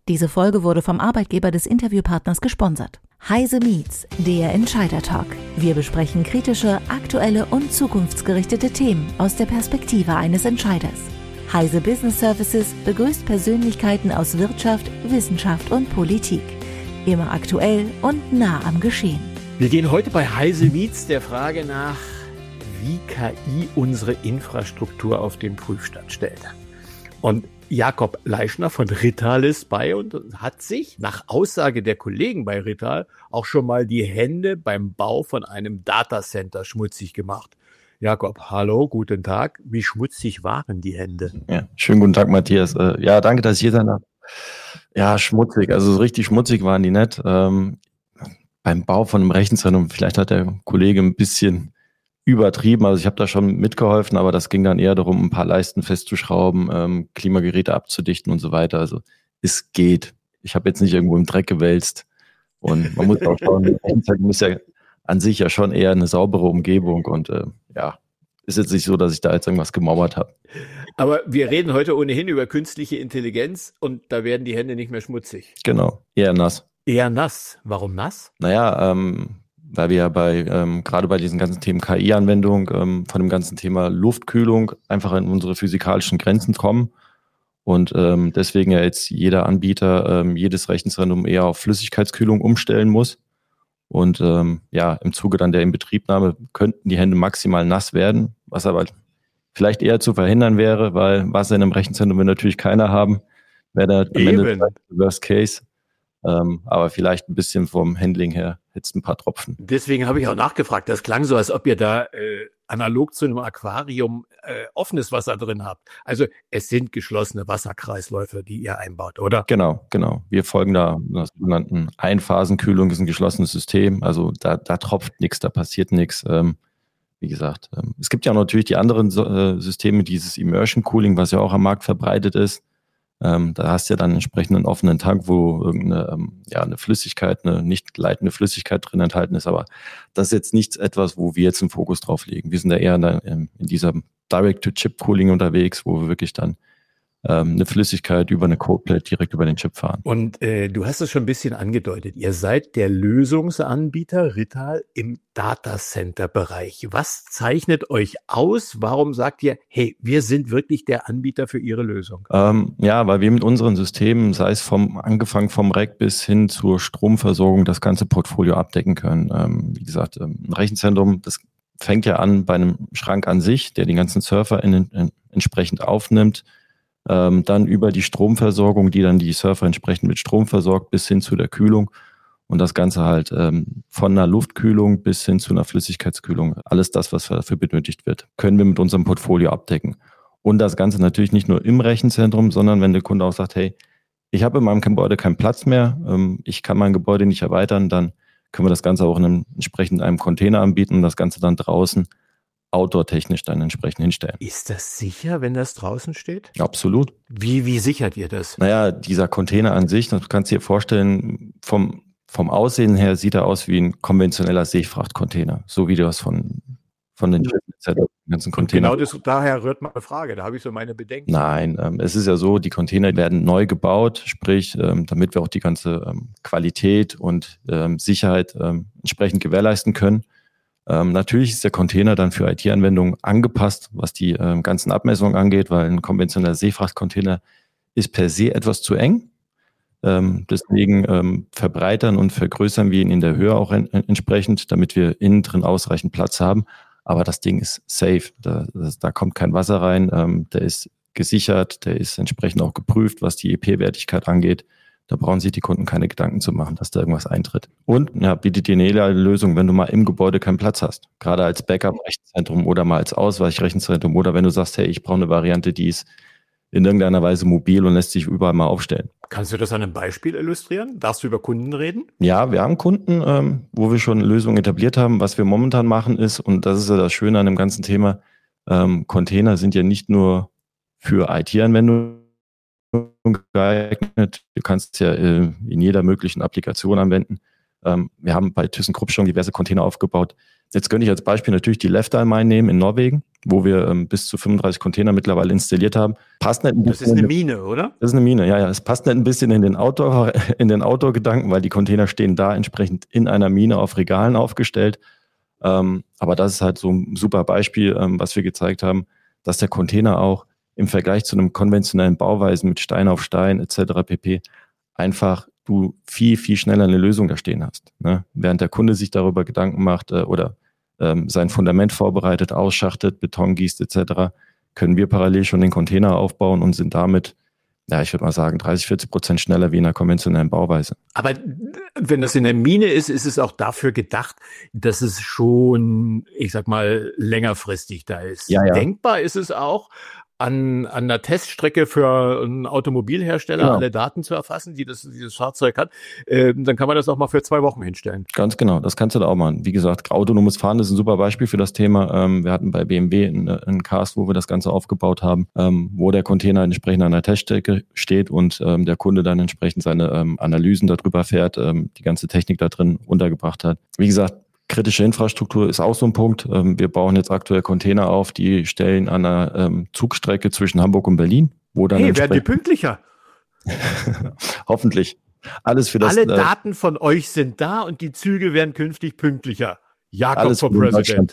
Diese Folge wurde vom Arbeitgeber des Interviewpartners gesponsert. Heise Meets, der Entscheider-Talk. Wir besprechen kritische, aktuelle und zukunftsgerichtete Themen aus der Perspektive eines Entscheiders. Heise Business Services begrüßt Persönlichkeiten aus Wirtschaft, Wissenschaft und Politik. Immer aktuell und nah am Geschehen. Wir gehen heute bei Heise Meets der Frage nach, wie KI unsere Infrastruktur auf den Prüfstand stellt. Und Jakob Leischner von Rittal ist bei und hat sich nach Aussage der Kollegen bei Rittal auch schon mal die Hände beim Bau von einem Datacenter schmutzig gemacht. Jakob, hallo, guten Tag. Wie schmutzig waren die Hände? Ja, schönen guten Tag, Matthias. Ja, danke, dass ich hier sein darf. Ja, schmutzig. Also so richtig schmutzig waren die nicht. Beim Bau von einem Rechenzentrum, vielleicht hat der Kollege ein bisschen übertrieben. Also ich habe da schon mitgeholfen, aber das ging dann eher darum, ein paar Leisten festzuschrauben, Klimageräte abzudichten und so weiter. Also es geht. Ich habe jetzt nicht irgendwo im Dreck gewälzt. Und man muss auch schauen, ein Rechenzentrum ist ja an sich ja schon eher eine saubere Umgebung und ist jetzt nicht so, dass ich da jetzt irgendwas gemauert habe. Aber wir reden heute ohnehin über künstliche Intelligenz und da werden die Hände nicht mehr schmutzig. Genau, eher nass. Eher nass. Warum nass? Naja, weil wir ja gerade bei diesen ganzen Themen KI-Anwendung von dem ganzen Thema Luftkühlung einfach in unsere physikalischen Grenzen kommen und deswegen ja jetzt jeder Anbieter jedes Rechenzentrum eher auf Flüssigkeitskühlung umstellen muss. Und im Zuge dann der Inbetriebnahme könnten die Hände maximal nass werden, was aber vielleicht eher zu verhindern wäre, weil Wasser in einem Rechenzentrum will natürlich keiner haben, wäre da am Ende Worst Case. Aber vielleicht ein bisschen vom Handling her jetzt ein paar Tropfen. Deswegen habe ich auch nachgefragt. Das klang so, als ob ihr da analog zu einem Aquarium offenes Wasser drin habt. Also es sind geschlossene Wasserkreisläufe, die ihr einbaut, oder? Genau. Wir folgen da einer sogenannten Einphasenkühlung, das ist ein geschlossenes System. Also da tropft nichts, da passiert nichts. Wie gesagt, es gibt ja natürlich die anderen Systeme, dieses Immersion Cooling, was ja auch am Markt verbreitet ist. Da hast du ja dann entsprechend einen offenen Tank, wo irgendeine eine Flüssigkeit, eine nicht leitende Flüssigkeit drin enthalten ist. Aber das ist jetzt nichts etwas, wo wir jetzt einen Fokus drauf legen. Wir sind da eher in dieser Direct-to-Chip-Cooling unterwegs, wo wir wirklich dann eine Flüssigkeit über eine Codeplate direkt über den Chip fahren. Und du hast es schon ein bisschen angedeutet. Ihr seid der Lösungsanbieter Rittal im Datacenter-Bereich. Was zeichnet euch aus? Warum sagt ihr, hey, wir sind wirklich der Anbieter für Ihre Lösung? Weil wir mit unseren Systemen, sei es angefangen vom Rack bis hin zur Stromversorgung, das ganze Portfolio abdecken können. Wie gesagt, ein Rechenzentrum, das fängt ja an bei einem Schrank an sich, der die ganzen Surfer entsprechend aufnimmt. Dann über die Stromversorgung, die dann die Surfer entsprechend mit Strom versorgt, bis hin zu der Kühlung und das Ganze halt von einer Luftkühlung bis hin zu einer Flüssigkeitskühlung. Alles das, was dafür benötigt wird, können wir mit unserem Portfolio abdecken. Und das Ganze natürlich nicht nur im Rechenzentrum, sondern wenn der Kunde auch sagt, hey, ich habe in meinem Gebäude keinen Platz mehr, ich kann mein Gebäude nicht erweitern, dann können wir das Ganze auch entsprechend einem Container anbieten und das Ganze dann draußen outdoor-technisch dann entsprechend hinstellen. Ist das sicher, wenn das draußen steht? Absolut. Wie sichert ihr das? Naja, dieser Container an sich, das kannst du dir vorstellen, vom Aussehen her sieht er aus wie ein konventioneller Seefrachtcontainer, so wie du das von den ganzen Containern. Genau daher rührt meine Frage, da habe ich so meine Bedenken. Nein, es ist ja so, die Container werden neu gebaut, sprich, damit wir auch die ganze Qualität und Sicherheit entsprechend gewährleisten können. Natürlich ist der Container dann für IT-Anwendungen angepasst, was die ganzen Abmessungen angeht, weil ein konventioneller Seefrachtcontainer ist per se etwas zu eng. Deswegen verbreitern und vergrößern wir ihn in der Höhe auch entsprechend, damit wir innen drin ausreichend Platz haben. Aber das Ding ist safe. Da kommt kein Wasser rein. Der ist gesichert, der ist entsprechend auch geprüft, was die EP-Wertigkeit angeht. Da brauchen sich die Kunden keine Gedanken zu machen, dass da irgendwas eintritt. Und bietet dir eine ideale Lösung, wenn du mal im Gebäude keinen Platz hast. Gerade als Backup-Rechenzentrum oder mal als Ausweichrechenzentrum oder wenn du sagst, hey, ich brauche eine Variante, die ist in irgendeiner Weise mobil und lässt sich überall mal aufstellen. Kannst du das an einem Beispiel illustrieren? Darfst du über Kunden reden? Ja, wir haben Kunden, wo wir schon Lösungen etabliert haben. Was wir momentan machen ist, und das ist ja das Schöne an dem ganzen Thema, Container sind ja nicht nur für IT-Anwendungen geeignet. Du kannst es ja in jeder möglichen Applikation anwenden. Wir haben bei ThyssenKrupp schon diverse Container aufgebaut. Jetzt könnte ich als Beispiel natürlich die Lefdal Mine nehmen in Norwegen, wo wir bis zu 35 Container mittlerweile installiert haben. Passt nicht ein bisschen. Das ist eine Mine, oder? Das ist eine Mine, ja. Es passt nicht ein bisschen in den Outdoor-Gedanken, weil die Container stehen da entsprechend in einer Mine auf Regalen aufgestellt. Aber das ist halt so ein super Beispiel, was wir gezeigt haben, dass der Container auch im Vergleich zu einem konventionellen Bauweisen mit Stein auf Stein etc. pp. Einfach du viel, viel schneller eine Lösung da stehen hast. Ne? Während der Kunde sich darüber Gedanken macht oder sein Fundament vorbereitet, ausschachtet, Beton gießt etc., können wir parallel schon den Container aufbauen und sind damit, ja, ich würde mal sagen, 30-40% schneller wie in einer konventionellen Bauweise. Aber wenn das in der Mine ist, ist es auch dafür gedacht, dass es schon, ich sag mal, längerfristig da ist. Ja. Denkbar ist es auch, an einer Teststrecke für einen Automobilhersteller alle Daten zu erfassen, die dieses Fahrzeug hat, dann kann man das auch mal für 2 Wochen hinstellen. Ganz genau, das kannst du da auch machen. Wie gesagt, autonomes Fahren ist ein super Beispiel für das Thema. Wir hatten bei BMW einen Cast, wo wir das Ganze aufgebaut haben, wo der Container entsprechend an der Teststrecke steht und der Kunde dann entsprechend seine Analysen darüber fährt, die ganze Technik da drin untergebracht hat. Wie gesagt, kritische Infrastruktur ist auch so ein Punkt. Wir bauen jetzt aktuell Container auf, die stellen an einer Zugstrecke zwischen Hamburg und Berlin, wo dann werden die pünktlicher? Hoffentlich. Alles für das. Alle Daten von euch sind da und die Züge werden künftig pünktlicher. Jakob for President.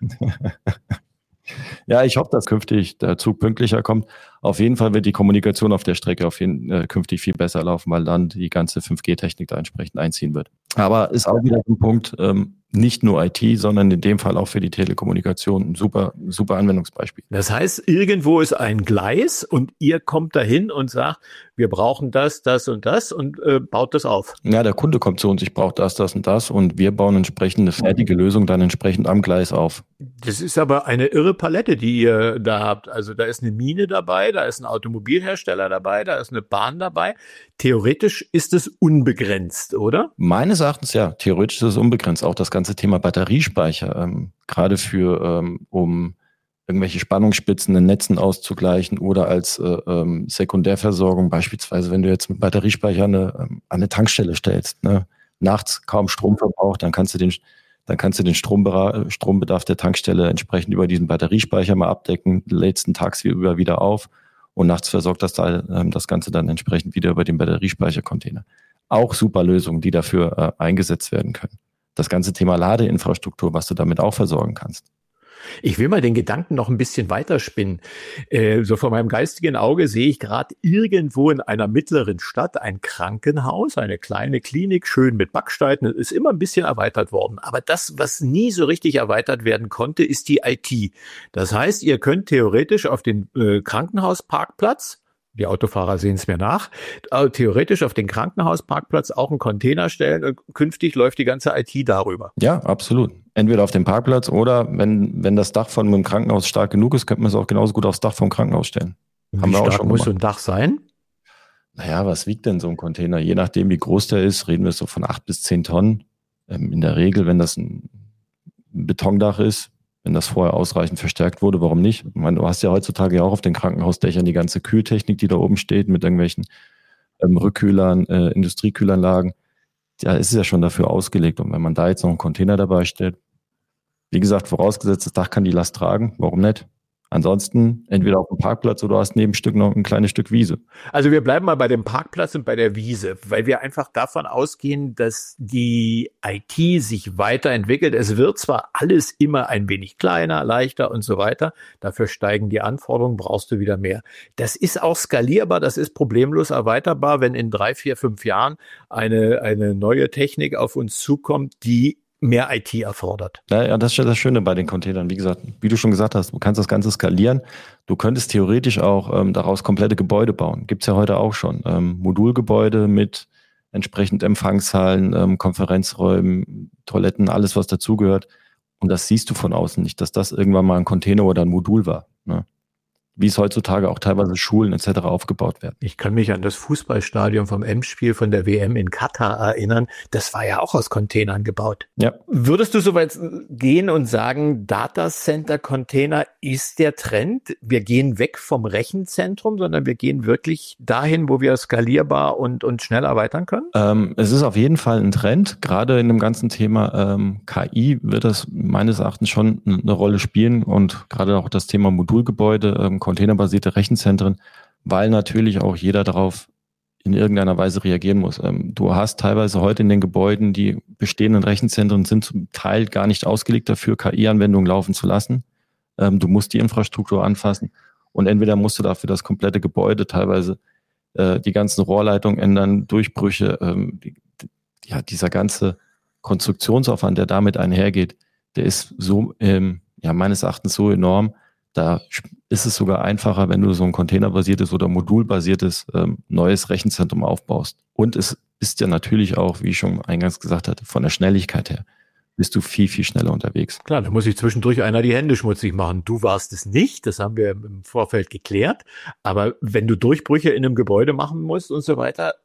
Ja, ich hoffe, dass künftig der Zug pünktlicher kommt. Auf jeden Fall wird die Kommunikation auf der Strecke künftig viel besser laufen, weil dann die ganze 5G-Technik da entsprechend einziehen wird. Aber ist auch wieder ein Punkt, nicht nur IT, sondern in dem Fall auch für die Telekommunikation ein super Anwendungsbeispiel. Das heißt, irgendwo ist ein Gleis und ihr kommt dahin und sagt, wir brauchen das und das und baut das auf. Ja, der Kunde kommt zu uns, ich brauche das und das und wir bauen entsprechend eine fertige Lösung dann entsprechend am Gleis auf. Das ist aber eine irre Palette, die ihr da habt. Also da ist eine Mine dabei, da ist ein Automobilhersteller dabei, da ist eine Bahn dabei. Theoretisch ist es unbegrenzt, oder? Meines Erachtens ja, theoretisch ist es unbegrenzt. Auch das ganze Thema Batteriespeicher, gerade für, um irgendwelche Spannungsspitzen in Netzen auszugleichen oder als Sekundärversorgung, beispielsweise wenn du jetzt mit Batteriespeicher an eine Tankstelle stellst, ne? Nachts kaum Stromverbrauch, dann kannst du den Strombedarf der Tankstelle entsprechend über diesen Batteriespeicher mal abdecken, lädst den tagsüber wieder auf und nachts versorgt das Ganze dann entsprechend wieder über den Batteriespeichercontainer. Auch super Lösungen, die dafür eingesetzt werden können. Das ganze Thema Ladeinfrastruktur, was du damit auch versorgen kannst. Ich will mal den Gedanken noch ein bisschen weiterspinnen. So vor meinem geistigen Auge sehe ich gerade irgendwo in einer mittleren Stadt ein Krankenhaus, eine kleine Klinik, schön mit Backsteinen. Es ist immer ein bisschen erweitert worden. Aber das, was nie so richtig erweitert werden konnte, ist die IT. Das heißt, ihr könnt theoretisch auf den Krankenhausparkplatz, die Autofahrer sehen es mir nach, theoretisch auf den Krankenhausparkplatz auch einen Container stellen und künftig läuft die ganze IT darüber. Ja, absolut. Entweder auf dem Parkplatz oder wenn das Dach von einem Krankenhaus stark genug ist, könnte man es auch genauso gut aufs Dach vom Krankenhaus stellen. Wie stark muss so ein Dach sein? Naja, was wiegt denn so ein Container? Je nachdem, wie groß der ist, reden wir so von 8 bis 10 Tonnen. In der Regel, wenn das ein Betondach ist, wenn das vorher ausreichend verstärkt wurde, warum nicht? Ich meine, du hast ja heutzutage ja auch auf den Krankenhausdächern die ganze Kühltechnik, die da oben steht, mit irgendwelchen Rückkühlern, Industriekühlanlagen. Ja, ist es ja schon dafür ausgelegt. Und wenn man da jetzt noch einen Container dabei stellt, wie gesagt, vorausgesetzt, das Dach kann die Last tragen, warum nicht? Ansonsten entweder auf dem Parkplatz oder du hast neben Stück noch ein kleines Stück Wiese. Also wir bleiben mal bei dem Parkplatz und bei der Wiese, weil wir einfach davon ausgehen, dass die IT sich weiterentwickelt. Es wird zwar alles immer ein wenig kleiner, leichter und so weiter. Dafür steigen die Anforderungen, brauchst du wieder mehr. Das ist auch skalierbar, das ist problemlos erweiterbar, wenn in 3, 4, 5 Jahren eine neue Technik auf uns zukommt, die mehr IT erfordert. Ja, das ist das Schöne bei den Containern. Wie gesagt, wie du schon gesagt hast, du kannst das Ganze skalieren. Du könntest theoretisch auch daraus komplette Gebäude bauen. Gibt's ja heute auch schon. Modulgebäude mit entsprechend Empfangshallen, Konferenzräumen, Toiletten, alles, was dazugehört. Und das siehst du von außen nicht, dass das irgendwann mal ein Container oder ein Modul war. Ne? wie es heutzutage auch teilweise Schulen etc. aufgebaut werden. Ich kann mich an das Fußballstadion vom Endspiel von der WM in Katar erinnern. Das war ja auch aus Containern gebaut. Ja. Würdest du so weit gehen und sagen, Datacenter-Container ist der Trend? Wir gehen weg vom Rechenzentrum, sondern wir gehen wirklich dahin, wo wir skalierbar und schnell erweitern können? Es ist auf jeden Fall ein Trend. Gerade in dem ganzen Thema KI wird das meines Erachtens schon eine Rolle spielen und gerade auch das Thema Modulgebäude, containerbasierte Rechenzentren, weil natürlich auch jeder darauf in irgendeiner Weise reagieren muss. Du hast teilweise heute in den Gebäuden, die bestehenden Rechenzentren sind zum Teil gar nicht ausgelegt dafür, KI-Anwendungen laufen zu lassen. Du musst die Infrastruktur anfassen und entweder musst du dafür das komplette Gebäude teilweise die ganzen Rohrleitungen ändern, Durchbrüche, dieser ganze Konstruktionsaufwand, der damit einhergeht, der ist so, meines Erachtens so enorm. Da ist es sogar einfacher, wenn du so ein containerbasiertes oder modulbasiertes neues Rechenzentrum aufbaust. Und es ist ja natürlich auch, wie ich schon eingangs gesagt hatte, von der Schnelligkeit her bist du viel, viel schneller unterwegs. Klar, da muss sich zwischendurch einer die Hände schmutzig machen. Du warst es nicht, das haben wir im Vorfeld geklärt. Aber wenn du Durchbrüche in einem Gebäude machen musst und so weiter,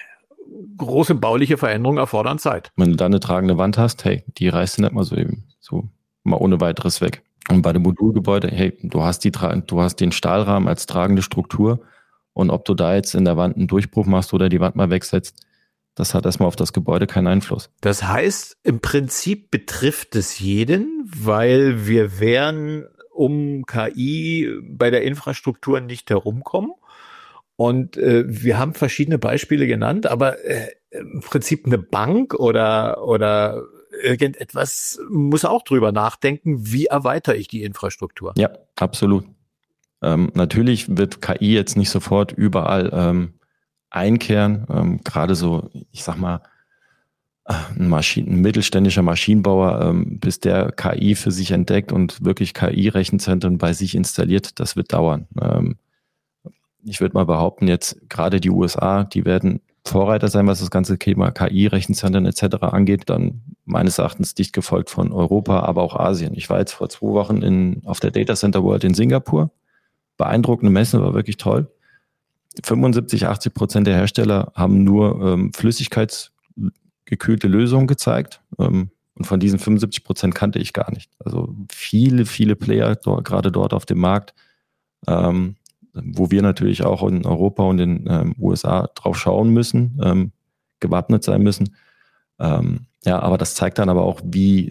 große bauliche Veränderungen erfordern Zeit. Wenn du da eine tragende Wand hast, hey, die reißt du nicht mal so mal ohne weiteres weg. Und bei dem Modulgebäude, hey, du hast den Stahlrahmen als tragende Struktur und ob du da jetzt in der Wand einen Durchbruch machst oder die Wand mal wegsetzt, das hat erstmal auf das Gebäude keinen Einfluss. Das heißt, im Prinzip betrifft es jeden, weil wir werden um KI bei der Infrastruktur nicht herumkommen. Und wir haben verschiedene Beispiele genannt, aber im Prinzip eine Bank oder irgendetwas muss auch drüber nachdenken, wie erweitere ich die Infrastruktur? Ja, absolut. Natürlich wird KI jetzt nicht sofort überall einkehren. Gerade so, ich sag mal, ein mittelständischer Maschinenbauer, bis der KI für sich entdeckt und wirklich KI-Rechenzentren bei sich installiert, das wird dauern. Ich würde mal behaupten, jetzt gerade die USA, die werden Vorreiter sein, was das ganze Thema KI, Rechenzentren etc. angeht, dann meines Erachtens dicht gefolgt von Europa, aber auch Asien. Ich war jetzt vor 2 Wochen auf der Data Center World in Singapur. Beeindruckende Messe, war wirklich toll. 75-80% der Hersteller haben nur flüssigkeitsgekühlte Lösungen gezeigt. Und von diesen 75% kannte ich gar nicht. Also viele, viele Player gerade dort auf dem Markt, wo wir natürlich auch in Europa und in den USA drauf schauen müssen, gewappnet sein müssen. Aber das zeigt dann aber auch, wie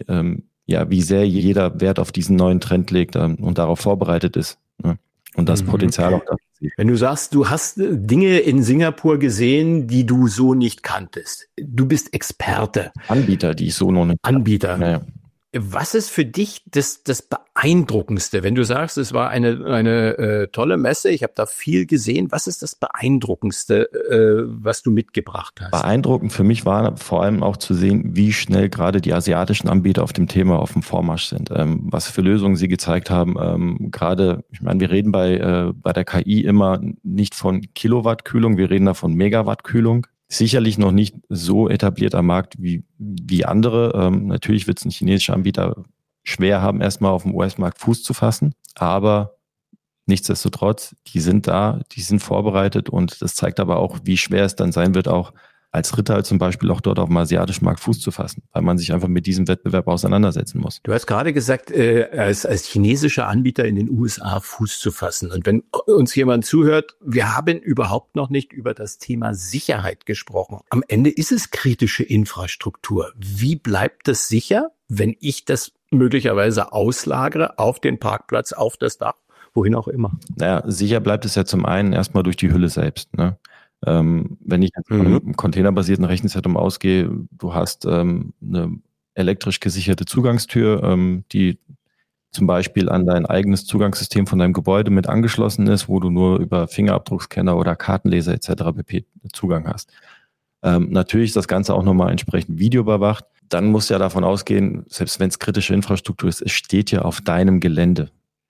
sehr jeder Wert auf diesen neuen Trend legt und darauf vorbereitet ist. Ne? Und das Potenzial auch da sieht. Wenn du sagst, du hast Dinge in Singapur gesehen, die du so nicht kanntest. Du bist Experte. Anbieter, die ich so noch nicht. Anbieter. Naja. Was ist für dich das Beeindruckendste, wenn du sagst, es war eine tolle Messe, ich habe da viel gesehen. Was ist das Beeindruckendste, was du mitgebracht hast? Beeindruckend für mich war vor allem auch zu sehen, wie schnell gerade die asiatischen Anbieter auf dem Thema auf dem Vormarsch sind. Was für Lösungen sie gezeigt haben. Gerade, ich meine, wir reden bei der KI immer nicht von Kilowattkühlung, wir reden da von Megawattkühlung. Sicherlich noch nicht so etabliert am Markt wie andere. Natürlich wird es ein chinesischer Anbieter schwer haben, erstmal auf dem US-Markt Fuß zu fassen. Aber nichtsdestotrotz, die sind da, die sind vorbereitet und das zeigt aber auch, wie schwer es dann sein wird, auch als Rittal zum Beispiel auch dort auf dem asiatischen Markt Fuß zu fassen, weil man sich einfach mit diesem Wettbewerb auseinandersetzen muss. Du hast gerade gesagt, als chinesischer Anbieter in den USA Fuß zu fassen. Und wenn uns jemand zuhört, wir haben überhaupt noch nicht über das Thema Sicherheit gesprochen. Am Ende ist es kritische Infrastruktur. Wie bleibt das sicher, wenn ich das möglicherweise auslagere auf den Parkplatz, auf das Dach, wohin auch immer? Naja, sicher bleibt es ja zum einen erstmal durch die Hülle selbst, ne? Wenn ich jetzt von einem containerbasierten Rechenzentrum ausgehe, du hast eine elektrisch gesicherte Zugangstür, die zum Beispiel an dein eigenes Zugangssystem von deinem Gebäude mit angeschlossen ist, wo du nur über Fingerabdruckscanner oder Kartenleser etc. pp. Zugang hast. Natürlich ist das Ganze auch nochmal entsprechend videoüberwacht. Dann musst du ja davon ausgehen, selbst wenn es kritische Infrastruktur ist, es steht ja auf deinem Gelände.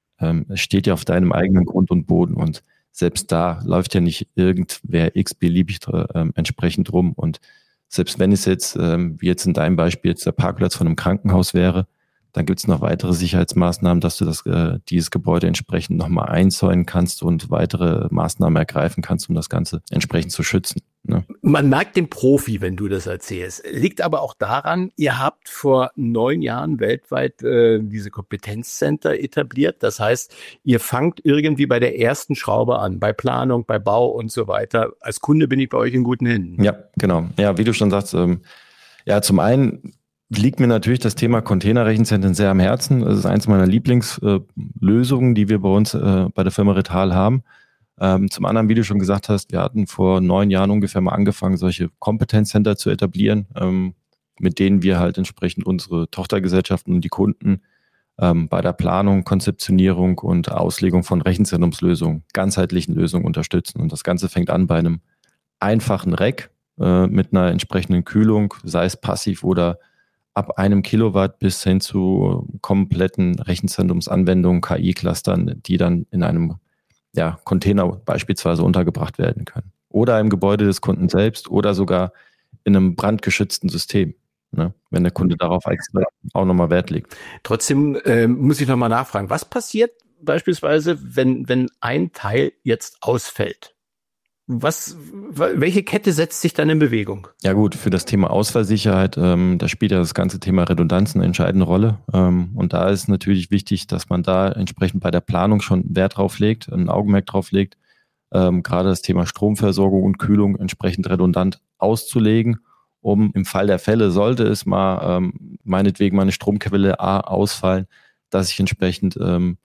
Es steht ja auf deinem eigenen Grund und Boden und selbst da läuft ja nicht irgendwer x-beliebig entsprechend rum. Und selbst wenn es jetzt, wie jetzt in deinem Beispiel, jetzt der Parkplatz von einem Krankenhaus wäre, Dann gibt es noch weitere Sicherheitsmaßnahmen, dass du dieses Gebäude entsprechend nochmal einzäunen kannst und weitere Maßnahmen ergreifen kannst, um das Ganze entsprechend zu schützen. Ne? Man merkt den Profi, wenn du das erzählst. Liegt aber auch daran, ihr habt vor 9 Jahren weltweit diese Kompetenzcenter etabliert. Das heißt, ihr fangt irgendwie bei der ersten Schraube an, bei Planung, bei Bau und so weiter. Als Kunde bin ich bei euch in guten Händen. Ja, genau. Ja, wie du schon sagst, zum einen liegt mir natürlich das Thema Containerrechenzentren sehr am Herzen. Das ist eins meiner Lieblingslösungen, die wir bei uns bei der Firma Rittal haben. Zum anderen, wie du schon gesagt hast, wir hatten vor 9 Jahren ungefähr mal angefangen, solche Kompetenzcenter zu etablieren, mit denen wir halt entsprechend unsere Tochtergesellschaften und die Kunden bei der Planung, Konzeptionierung und Auslegung von Rechenzentrumslösungen, ganzheitlichen Lösungen unterstützen. Und das Ganze fängt an bei einem einfachen Rack mit einer entsprechenden Kühlung, sei es passiv oder ab 1 Kilowatt bis hin zu kompletten Rechenzentrumsanwendungen, KI-Clustern, die dann in einem Container beispielsweise untergebracht werden können. Oder im Gebäude des Kunden selbst oder sogar in einem brandgeschützten System, ne? Wenn der Kunde darauf auch nochmal Wert legt. Trotzdem muss ich nochmal nachfragen, was passiert beispielsweise, wenn ein Teil jetzt ausfällt? Welche Kette setzt sich dann in Bewegung? Ja gut, für das Thema Ausfallsicherheit, da spielt ja das ganze Thema Redundanz eine entscheidende Rolle. Und da ist natürlich wichtig, dass man da entsprechend bei der Planung schon Wert drauf legt, ein Augenmerk drauf legt, gerade das Thema Stromversorgung und Kühlung entsprechend redundant auszulegen, um im Fall der Fälle, sollte es mal meinetwegen mal eine Stromquelle A ausfallen, dass ich entsprechend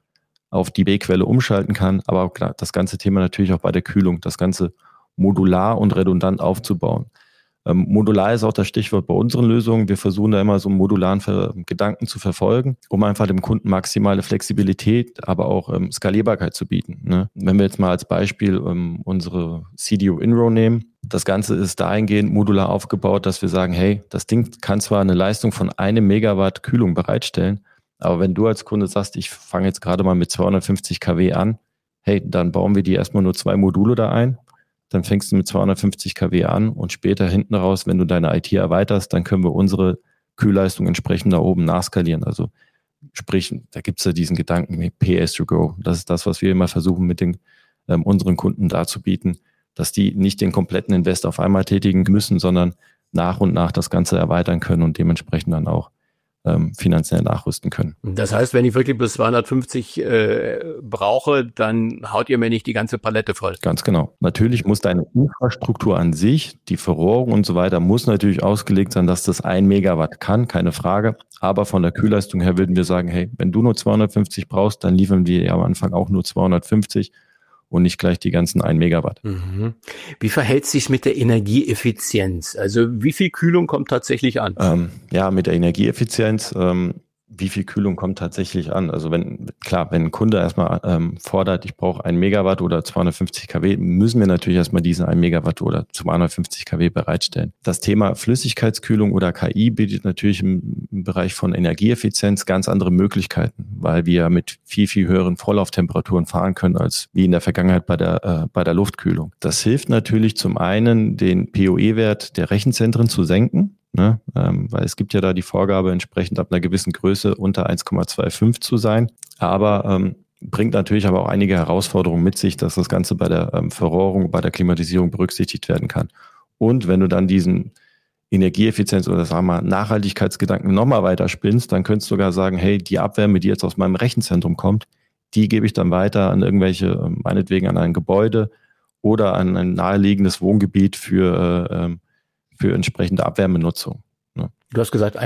auf die B-Quelle umschalten kann, aber auch klar, das ganze Thema natürlich auch bei der Kühlung, das Ganze modular und redundant aufzubauen. Modular ist auch das Stichwort bei unseren Lösungen. Wir versuchen da immer so einen modularen Gedanken zu verfolgen, um einfach dem Kunden maximale Flexibilität, aber auch Skalierbarkeit zu bieten. Ne? Wenn wir jetzt mal als Beispiel unsere CDU InRow nehmen, das Ganze ist dahingehend modular aufgebaut, dass wir sagen, hey, das Ding kann zwar eine Leistung von 1 Megawatt Kühlung bereitstellen, aber wenn du als Kunde sagst, ich fange jetzt gerade mal mit 250 kW an, hey, dann bauen wir dir erstmal nur 2 Module da ein, dann fängst du mit 250 kW an und später hinten raus, wenn du deine IT erweiterst, dann können wir unsere Kühlleistung entsprechend da oben nachskalieren. Also sprich, da gibt es ja diesen Gedanken wie Pay-as-you-go. Das ist das, was wir immer versuchen mit den unseren Kunden darzubieten, dass die nicht den kompletten Invest auf einmal tätigen müssen, sondern nach und nach das Ganze erweitern können und dementsprechend dann auch finanziell nachrüsten können. Das heißt, wenn ich wirklich bis 250 brauche, dann haut ihr mir nicht die ganze Palette voll. Ganz genau. Natürlich muss deine Infrastruktur an sich, die Verrohrung und so weiter, muss natürlich ausgelegt sein, dass das 1 Megawatt kann, keine Frage. Aber von der Kühlleistung her würden wir sagen, hey, wenn du nur 250 brauchst, dann liefern wir ja am Anfang auch nur 250 und nicht gleich die ganzen 1 Megawatt. Mhm. Wie verhält es sich mit der Energieeffizienz? Also wie viel Kühlung kommt tatsächlich an? Mit der Energieeffizienz, wie viel Kühlung kommt tatsächlich an? Also wenn ein Kunde erstmal fordert, ich brauche 1 Megawatt oder 250 kW, müssen wir natürlich erstmal diesen 1 Megawatt oder 250 kW bereitstellen. Das Thema Flüssigkeitskühlung oder KI bietet natürlich im Bereich von Energieeffizienz ganz andere Möglichkeiten, weil wir mit viel, viel höheren Vorlauftemperaturen fahren können, als wie in der Vergangenheit bei der Luftkühlung. Das hilft natürlich zum einen, den PoE-Wert der Rechenzentren zu senken, ne? Weil es gibt ja da die Vorgabe, entsprechend ab einer gewissen Größe unter 1,25 zu sein, aber bringt natürlich aber auch einige Herausforderungen mit sich, dass das Ganze bei der Verrohrung, bei der Klimatisierung berücksichtigt werden kann. Und wenn du dann diesen Energieeffizienz oder sagen wir mal Nachhaltigkeitsgedanken nochmal weiter spinnst, dann könntest du sogar sagen, hey, die Abwärme, die jetzt aus meinem Rechenzentrum kommt, die gebe ich dann weiter an irgendwelche, meinetwegen an ein Gebäude oder an ein naheliegendes Wohngebiet für entsprechende Abwärmenutzung. Ne? Du hast gesagt,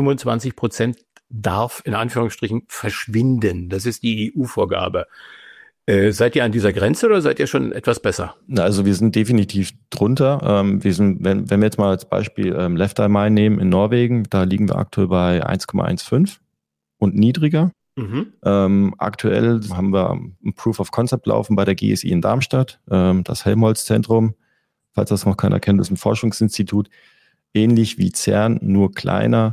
1,25% darf in Anführungsstrichen verschwinden. Das ist die EU-Vorgabe. Seid ihr an dieser Grenze oder seid ihr schon etwas besser? Also wir sind definitiv drunter. Wenn wir jetzt mal als Beispiel Lefdal Mine nehmen in Norwegen, da liegen wir aktuell bei 1,15 und niedriger. Mhm. Aktuell haben wir ein Proof of Concept laufen bei der GSI in Darmstadt, das Helmholtz-Zentrum. Falls das noch keiner kennt, ist ein Forschungsinstitut, ähnlich wie CERN, nur kleiner.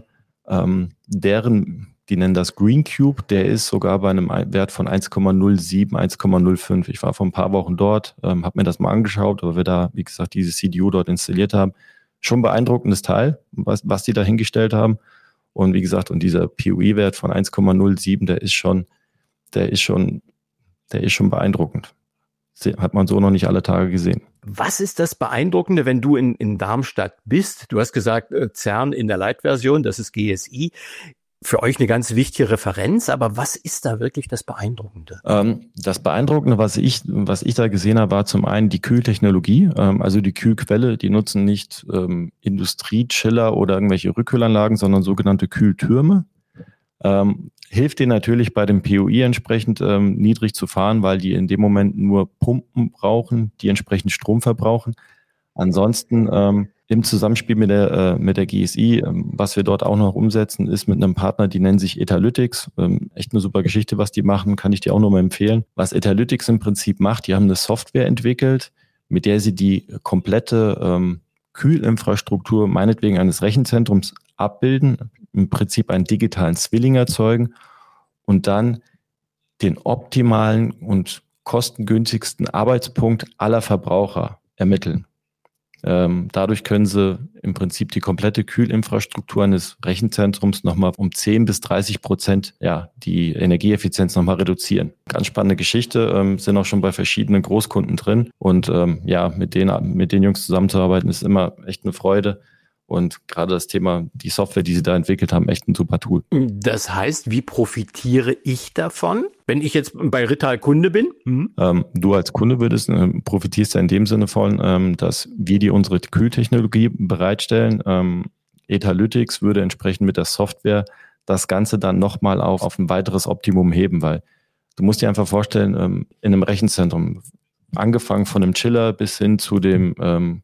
Die nennen das Green Cube, der ist sogar bei einem Wert von 1,07, 1,05. Ich war vor ein paar Wochen dort, habe mir das mal angeschaut, weil wir da, wie gesagt, diese CDU dort installiert haben. Schon beeindruckendes Teil, was die da hingestellt haben. Und wie gesagt, und dieser PUE-Wert von 1,07, der ist schon beeindruckend. Hat man so noch nicht alle Tage gesehen. Was ist das Beeindruckende, wenn du in Darmstadt bist? Du hast gesagt, CERN in der Light-Version, das ist GSI. Für euch eine ganz wichtige Referenz, aber was ist da wirklich das Beeindruckende? Das Beeindruckende, was ich da gesehen habe, war zum einen die Kühltechnologie, also die Kühlquelle. Die nutzen nicht Industriechiller oder irgendwelche Rückkühlanlagen, sondern sogenannte Kühltürme. Hilft denen natürlich bei dem PUI entsprechend niedrig zu fahren, weil die in dem Moment nur Pumpen brauchen, die entsprechend Strom verbrauchen. Ansonsten im Zusammenspiel mit der GSI, was wir dort auch noch umsetzen, ist mit einem Partner, die nennen sich Etalytics. Echt eine super Geschichte, was die machen, kann ich dir auch nur mal empfehlen. Was Etalytics im Prinzip macht, die haben eine Software entwickelt, mit der sie die komplette Kühlinfrastruktur meinetwegen eines Rechenzentrums abbilden, im Prinzip einen digitalen Zwilling erzeugen und dann den optimalen und kostengünstigsten Arbeitspunkt aller Verbraucher ermitteln. Dadurch können sie im Prinzip die komplette Kühlinfrastruktur eines Rechenzentrums nochmal um 10-30% die Energieeffizienz nochmal reduzieren. Ganz spannende Geschichte, sind auch schon bei verschiedenen Großkunden drin und mit den Jungs zusammenzuarbeiten ist immer echt eine Freude. Und gerade das Thema, die Software, die sie da entwickelt haben, echt ein super Tool. Das heißt, wie profitiere ich davon, wenn ich jetzt bei Rittal Kunde bin? Du als Kunde profitierst ja in dem Sinne von, dass wir dir unsere Kühltechnologie bereitstellen. Etalytics würde entsprechend mit der Software das Ganze dann nochmal auf ein weiteres Optimum heben, weil du musst dir einfach vorstellen, in einem Rechenzentrum, angefangen von einem Chiller bis hin zu dem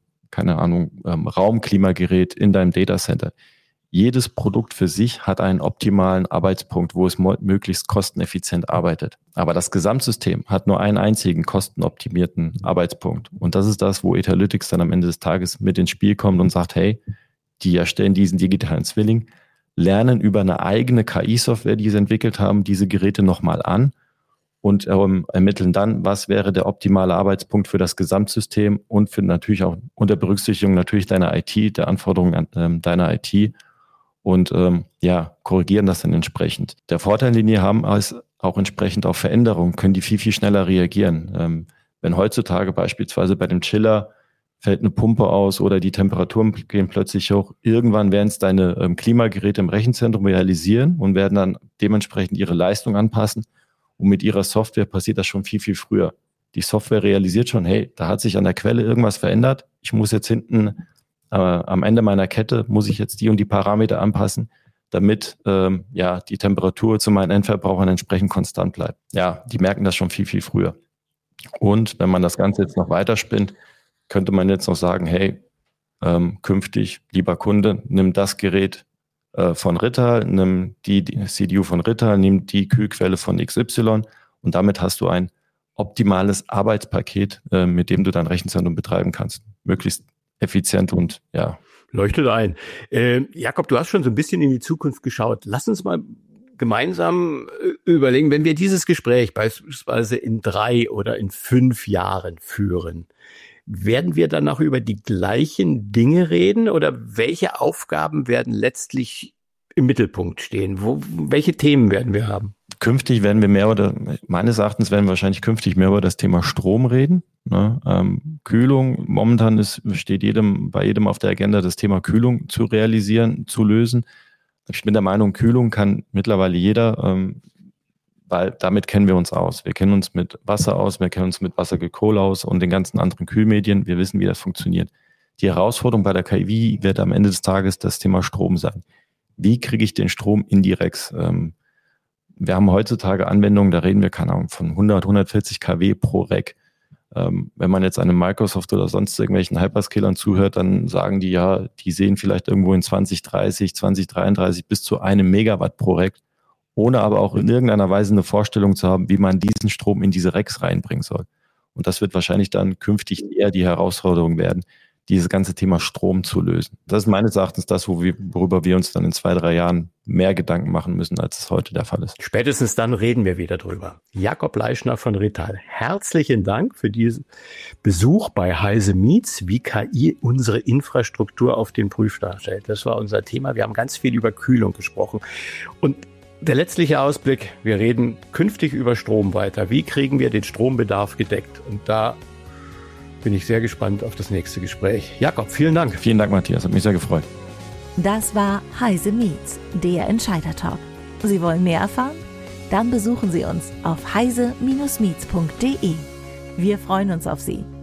Raumklimagerät in deinem Datacenter. Jedes Produkt für sich hat einen optimalen Arbeitspunkt, wo es möglichst kosteneffizient arbeitet. Aber das Gesamtsystem hat nur einen einzigen kostenoptimierten Arbeitspunkt. Und das ist das, wo Etalytics dann am Ende des Tages mit ins Spiel kommt und sagt, hey, die erstellen diesen digitalen Zwilling, lernen über eine eigene KI-Software, die sie entwickelt haben, diese Geräte nochmal an und ermitteln dann, was wäre der optimale Arbeitspunkt für das Gesamtsystem und für natürlich auch unter Berücksichtigung natürlich deiner IT, der Anforderungen an deiner IT und korrigieren das dann entsprechend. Der Vorteil, den die haben, ist auch entsprechend auf Veränderungen, können die viel, viel schneller reagieren. Wenn heutzutage beispielsweise bei dem Chiller fällt eine Pumpe aus oder die Temperaturen gehen plötzlich hoch, irgendwann werden es deine Klimageräte im Rechenzentrum realisieren und werden dann dementsprechend ihre Leistung anpassen. Und mit ihrer Software passiert das schon viel, viel früher. Die Software realisiert schon, hey, da hat sich an der Quelle irgendwas verändert. Ich muss jetzt hinten am Ende meiner Kette, muss ich jetzt die und die Parameter anpassen, damit die Temperatur zu meinen Endverbrauchern entsprechend konstant bleibt. Ja, die merken das schon viel, viel früher. Und wenn man das Ganze jetzt noch weiterspinnt, könnte man jetzt noch sagen, hey, künftig, lieber Kunde, nimm das Gerät von Rittal, nimm die CDU von Rittal, nimm die Kühlquelle von XY und damit hast du ein optimales Arbeitspaket, mit dem du dein Rechenzentrum betreiben kannst. Möglichst effizient und Leuchtet ein. Jakob, du hast schon so ein bisschen in die Zukunft geschaut. Lass uns mal gemeinsam überlegen, wenn wir dieses Gespräch beispielsweise in 3 oder in 5 Jahren führen, werden wir dann auch über die gleichen Dinge reden oder welche Aufgaben werden letztlich im Mittelpunkt stehen? Welche Themen werden wir haben? Künftig werden wir meines Erachtens werden wir wahrscheinlich künftig mehr über das Thema Strom reden. Ne? Kühlung, momentan steht bei jedem auf der Agenda, das Thema Kühlung zu realisieren, zu lösen. Ich bin der Meinung, Kühlung kann mittlerweile jeder, weil damit kennen wir uns aus. Wir kennen uns mit Wasser aus, wir kennen uns mit Wassergekol aus und den ganzen anderen Kühlmedien. Wir wissen, wie das funktioniert. Die Herausforderung bei der KI wird am Ende des Tages das Thema Strom sein. Wie kriege ich den Strom in die Racks? Wir haben heutzutage Anwendungen, da reden wir, keine Ahnung, von 100, 140 kW pro Rack. Wenn man jetzt einem Microsoft oder sonst irgendwelchen Hyperscalern zuhört, dann sagen die die sehen vielleicht irgendwo in 2030, 2033 bis zu 1 Megawatt pro Rack, ohne aber auch in irgendeiner Weise eine Vorstellung zu haben, wie man diesen Strom in diese Racks reinbringen soll. Und das wird wahrscheinlich dann künftig eher die Herausforderung werden. dieses ganze Thema Strom zu lösen. Das ist meines Erachtens das, worüber wir uns dann in 2-3 Jahren mehr Gedanken machen müssen, als es heute der Fall ist. Spätestens dann reden wir wieder drüber. Jakob Leischner von Rittal, herzlichen Dank für diesen Besuch bei Heise Meets, wie KI unsere Infrastruktur auf den Prüfstand stellt. Das war unser Thema. Wir haben ganz viel über Kühlung gesprochen. Und der letztliche Ausblick, wir reden künftig über Strom weiter. Wie kriegen wir den Strombedarf gedeckt? Und da bin ich sehr gespannt auf das nächste Gespräch. Jakob, vielen Dank. Vielen Dank, Matthias. Hat mich sehr gefreut. Das war Heise Meets, der Entscheider-Talk. Sie wollen mehr erfahren? Dann besuchen Sie uns auf heise-meets.de. Wir freuen uns auf Sie.